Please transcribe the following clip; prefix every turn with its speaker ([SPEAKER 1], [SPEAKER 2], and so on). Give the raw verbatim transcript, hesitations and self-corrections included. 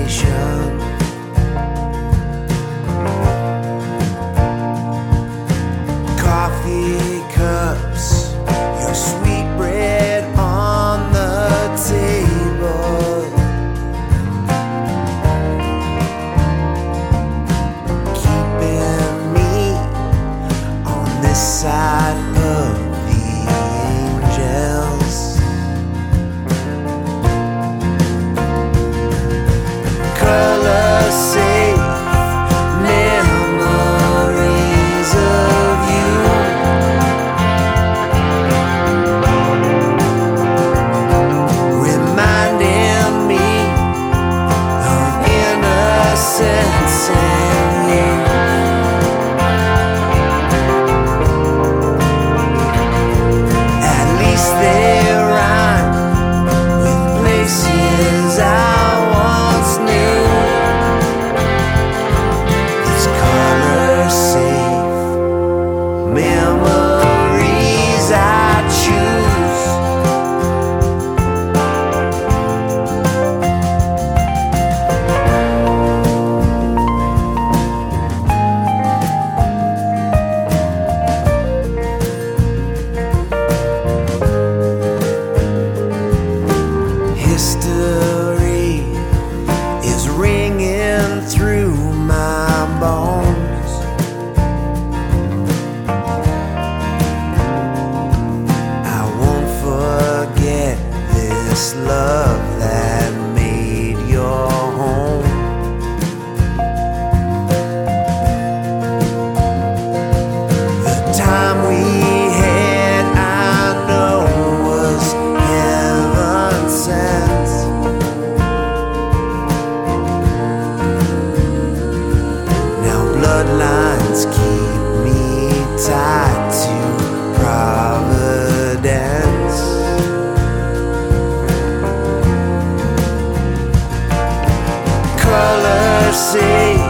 [SPEAKER 1] station. Coffee cups, your sweet bread on the table, keeping me on this side of the angels. Color safe memories of you, reminding me of innocence and youth. At least they rhyme with places I once knew. These color safe memories I choose. History is ringing through my bones. I won't forget this love that made your home. The time we had, I know, was heaven sent. Now bloodlines keep me tied to Providence. Color safe